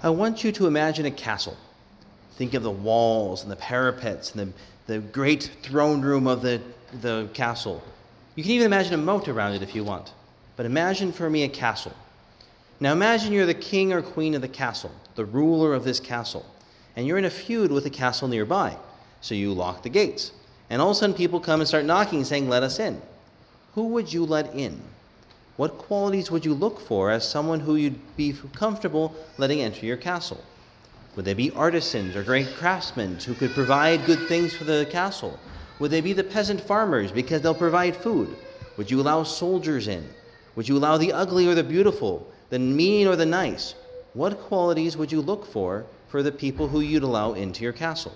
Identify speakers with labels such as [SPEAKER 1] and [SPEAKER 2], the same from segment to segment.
[SPEAKER 1] I want you to imagine a castle. Think of the walls and the parapets and the great throne room of the castle. You can even imagine a moat around it if you want. But imagine for me a castle. Now imagine you're the king or queen of the castle, the ruler of this castle, and you're in a feud with a castle nearby. So you lock the gates. And all of a sudden people come and start knocking saying, "Let us in." Who would you let in? What qualities would you look for as someone who you'd be comfortable letting enter your castle? Would they be artisans or great craftsmen who could provide good things for the castle? Would they be the peasant farmers because they'll provide food? Would you allow soldiers in? Would you allow the ugly or the beautiful, the mean or the nice? What qualities would you look for the people who you'd allow into your castle?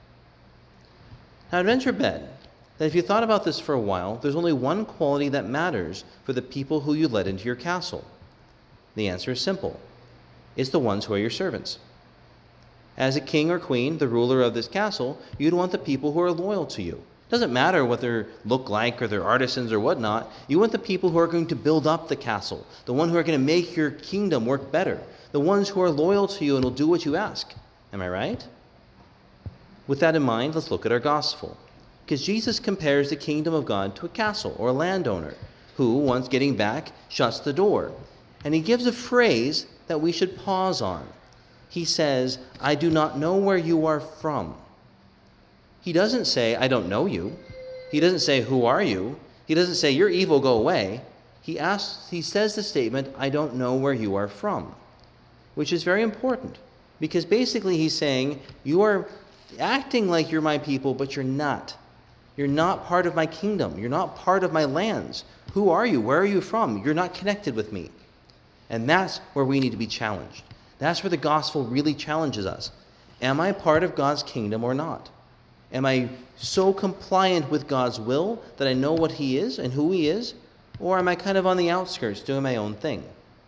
[SPEAKER 1] Now, I'd venture bet that if you thought about this for a while, there's only one quality that matters for the people who you let into your castle. The answer is simple. It's the ones who are your servants. As a king or queen, the ruler of this castle, you'd want the people who are loyal to you. It doesn't matter what they look like or they're artisans or whatnot. You want the people who are going to build up the castle, the ones who are going to make your kingdom work better, the ones who are loyal to you and will do what you ask. Am I right? With that in mind, let's look at our gospel. Because Jesus compares the kingdom of God to a castle or a landowner who, once getting back, shuts the door. And he gives a phrase that we should pause on. He says, "I do not know where you are from." He doesn't say, "I don't know you." He doesn't say, "Who are you?" He doesn't say, "You're evil, go away." He says the statement, "I don't know where you are from," which is very important because basically he's saying, you are acting like you're my people, but you're not. You're not part of my kingdom. You're not part of my lands. Who are you? Where are you from? You're not connected with me. And that's where we need to be challenged. That's where the gospel really challenges us. Am I part of God's kingdom or not? Am I so compliant with God's will that I know what he is and who he is? Or am I kind of on the outskirts doing my own thing?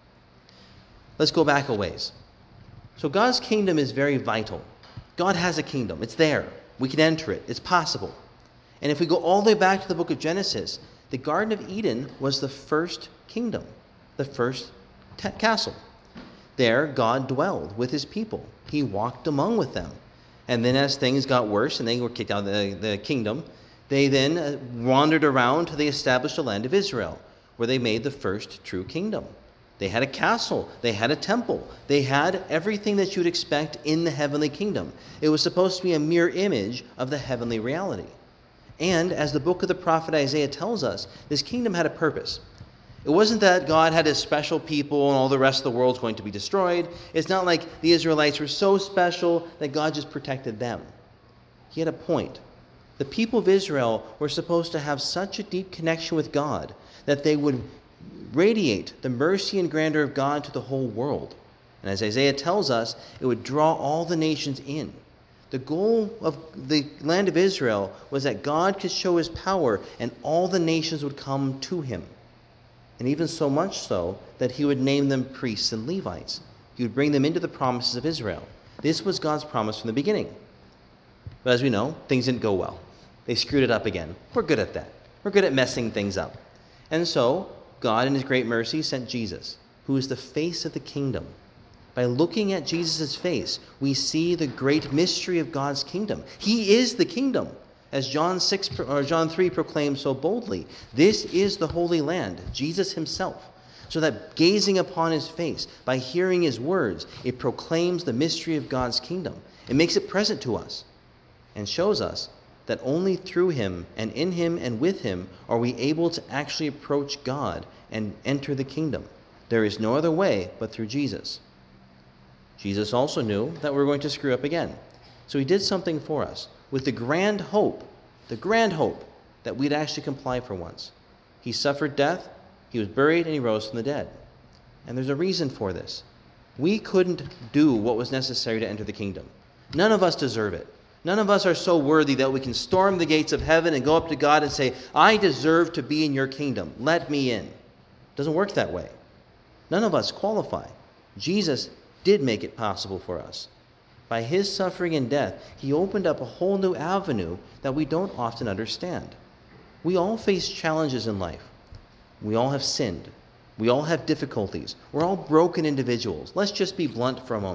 [SPEAKER 1] Let's go back a ways. So God's kingdom is very vital. God has a kingdom. It's there. We can enter it. It's possible. And if we go all the way back to the book of Genesis, the Garden of Eden was the first kingdom, the first castle. There, God dwelled with his people. He walked among with them. And then as things got worse and they were kicked out of the kingdom, they then wandered around till they established the land of Israel, where they made the first true kingdom. They had a castle. They had a temple. They had everything that you'd expect in the heavenly kingdom. It was supposed to be a mirror image of the heavenly reality. And as the book of the prophet Isaiah tells us, this kingdom had a purpose. It wasn't that God had his special people and all the rest of the world's going to be destroyed. It's not like the Israelites were so special that God just protected them. He had a point. The people of Israel were supposed to have such a deep connection with God that they would radiate the mercy and grandeur of God to the whole world. And as Isaiah tells us, it would draw all the nations in. The goal of the land of Israel was that God could show his power and all the nations would come to him. And even so much so that he would name them priests and Levites. He would bring them into the promises of Israel. This was God's promise from the beginning. But as we know, things didn't go well. They screwed it up again. We're good at that. We're good at messing things up. And so, God in his great mercy sent Jesus, who is the face of the kingdom. By looking at Jesus' face, we see the great mystery of God's kingdom. He is the kingdom. As John 3 proclaims so boldly, this is the Holy Land, Jesus himself. So that gazing upon his face, by hearing his words, it proclaims the mystery of God's kingdom. It makes it present to us and shows us that only through him and in him and with him are we able to actually approach God and enter the kingdom. There is no other way but through Jesus. Jesus also knew that we were going to screw up again. So he did something for us with the grand hope that we'd actually comply for once. He suffered death, he was buried, and he rose from the dead. And there's a reason for this. We couldn't do what was necessary to enter the kingdom. None of us deserve it. None of us are so worthy that we can storm the gates of heaven and go up to God and say, "I deserve to be in your kingdom. Let me in." It doesn't work that way. None of us qualify. Jesus did make it possible for us. By his suffering and death, he opened up a whole new avenue that we don't often understand. We all face challenges in life. We all have sinned. We all have difficulties. We're all broken individuals. Let's just be blunt for a moment.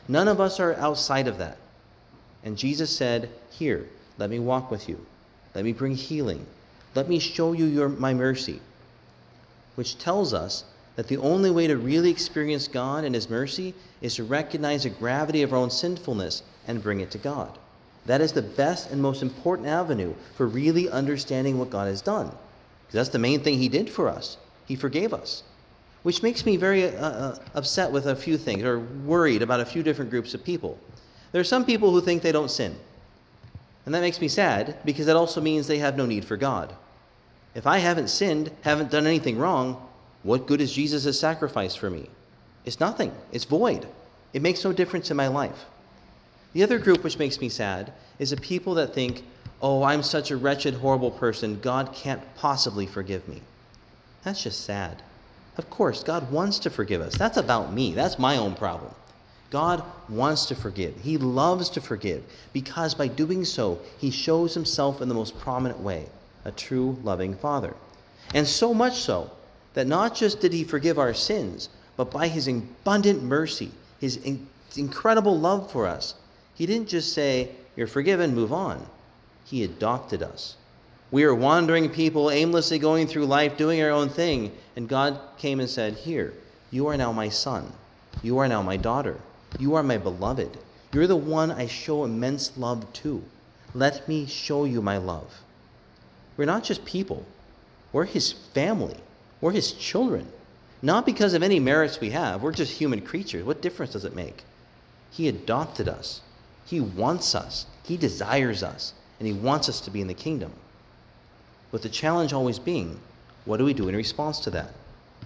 [SPEAKER 1] None of us are outside of that. And Jesus said, here, let me walk with you. Let me bring healing. Let me show you my mercy. Which tells us that the only way to really experience God and his mercy is to recognize the gravity of our own sinfulness and bring it to God. That is the best and most important avenue for really understanding what God has done. Because that's the main thing he did for us. He forgave us. Which makes me very upset with a few things, or worried about a few different groups of people. There are some people who think they don't sin. And that makes me sad, because that also means they have no need for God. If I haven't sinned, haven't done anything wrong, what good is Jesus' sacrifice for me? It's nothing. It's void. It makes no difference in my life. The other group which makes me sad is the people that think, oh, I'm such a wretched, horrible person, God can't possibly forgive me. That's just sad. Of course, God wants to forgive us. That's about me. That's my own problem. God wants to forgive. He loves to forgive, because by doing so, he shows himself in the most prominent way, a true loving Father. And so much so that not just did he forgive our sins, but by his abundant mercy, his incredible love for us, he didn't just say, you're forgiven, move on. He adopted us. We are wandering people, aimlessly going through life, doing our own thing, and God came and said, here, you are now my son. You are now my daughter. You are my beloved. You're the one I show immense love to. Let me show you my love. We're not just people. We're his family. We're his children. Not because of any merits we have. We're just human creatures. What difference does it make? He adopted us. He wants us. He desires us. And he wants us to be in the kingdom. With the challenge always being, what do we do in response to that?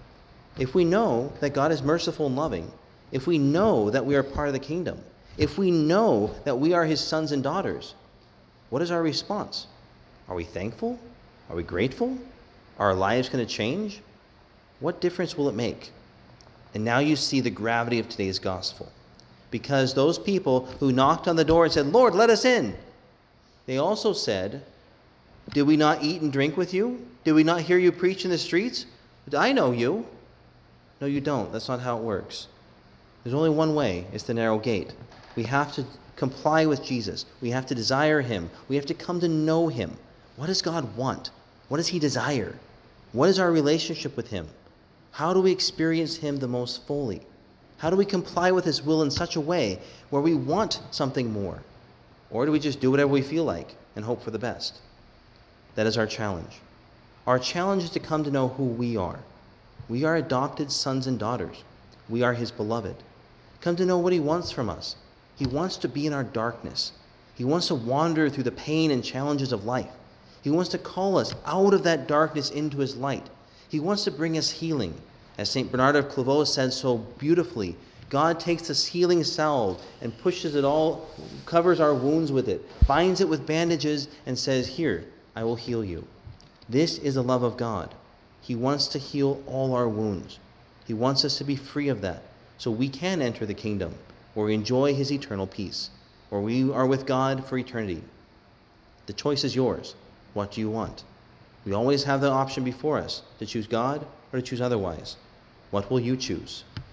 [SPEAKER 1] If we know that God is merciful and loving, if we know that we are part of the kingdom, if we know that we are his sons and daughters, what is our response? Are we thankful? Are we grateful? Are our lives going to change? What difference will it make? And now you see the gravity of today's gospel. Because those people who knocked on the door and said, Lord, let us in, they also said, did we not eat and drink with you? Did we not hear you preach in the streets? I know you. No, you don't. That's not how it works. There's only one way. It's the narrow gate. We have to comply with Jesus. We have to desire him. We have to come to know him. What does God want? What does he desire? What is our relationship with him? How do we experience him the most fully? How do we comply with his will in such a way where we want something more? Or do we just do whatever we feel like and hope for the best? That is our challenge. Our challenge is to come to know who we are. We are adopted sons and daughters. We are his beloved. Come to know what he wants from us. He wants to be in our darkness. He wants to wander through the pain and challenges of life. He wants to call us out of that darkness into his light. He wants to bring us healing. As St. Bernard of Clairvaux said so beautifully, God takes this healing salve and pushes it all, covers our wounds with it, binds it with bandages, and says, here, I will heal you. This is the love of God. He wants to heal all our wounds. He wants us to be free of that, so we can enter the kingdom where we enjoy his eternal peace, where we are with God for eternity. The choice is yours. What do you want? We always have the option before us to choose God or to choose otherwise. What will you choose?